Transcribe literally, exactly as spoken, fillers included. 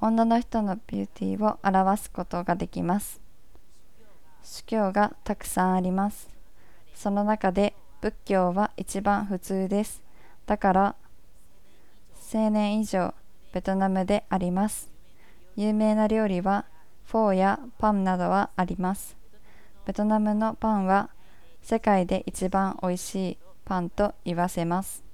女の人のビューティーを表すことができます。宗教がたくさんあります。その中で仏教は一番普通です。だからせんねん以上ベトナムであります。有名な料理はフォーやパンなどはあります。ベトナムのパンは世界で一番おいしいパンと言わせます。